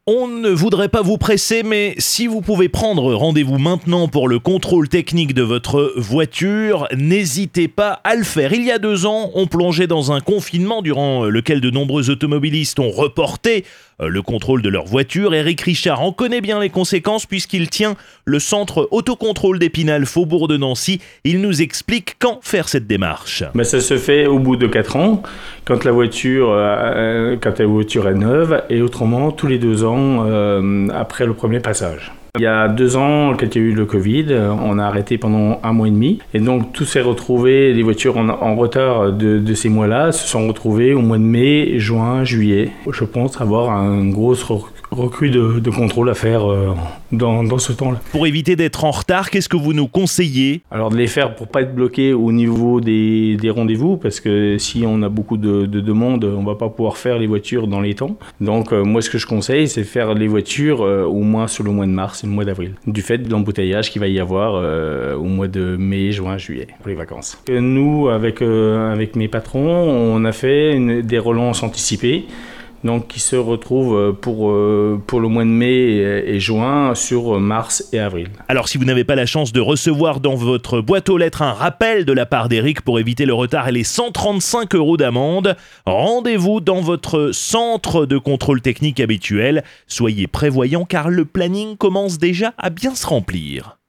On ne voudrait pas vous presser, mais si vous pouvez prendre rendez-vous maintenant pour le contrôle technique de votre voiture, n'hésitez pas à le faire. Il y a 2 ans, on plongeait dans un confinement durant lequel de nombreux automobilistes ont reporté le contrôle de leur voiture. Éric Richard en connaît bien les conséquences puisqu'il tient le centre autocontrôle d'Épinal, faubourg de Nancy. Il nous explique quand faire cette démarche. Ça se fait au bout de 4 ans, quand la voiture est neuve, et autrement tous les 2 ans après le premier passage. Il y a 2 ans, quand il y a eu le Covid, on a arrêté pendant 1 mois et demi. Et donc, tout s'est retrouvé, les voitures en retard de ces mois-là se sont retrouvées au mois de mai, juin, juillet. Je pense avoir une grosse recrue de contrôle à faire dans ce temps-là. Pour éviter d'être en retard, qu'est-ce que vous nous conseillez ? Alors, de les faire pour pas être bloqué au niveau des rendez-vous, parce que si on a beaucoup de demandes, on va pas pouvoir faire les voitures dans les temps. Donc, moi, ce que je conseille, c'est faire les voitures au moins sur le mois de mars et le mois d'avril, du fait de l'embouteillage qu'il va y avoir au mois de mai, juin, juillet, pour les vacances. Nous, avec mes patrons, on a fait des relances anticipées, donc qui se retrouvent pour le mois de mai et juin sur mars et avril. Alors si vous n'avez pas la chance de recevoir dans votre boîte aux lettres un rappel de la part d'Éric pour éviter le retard et les 135 € d'amende, rendez-vous dans votre centre de contrôle technique habituel. Soyez prévoyants car le planning commence déjà à bien se remplir.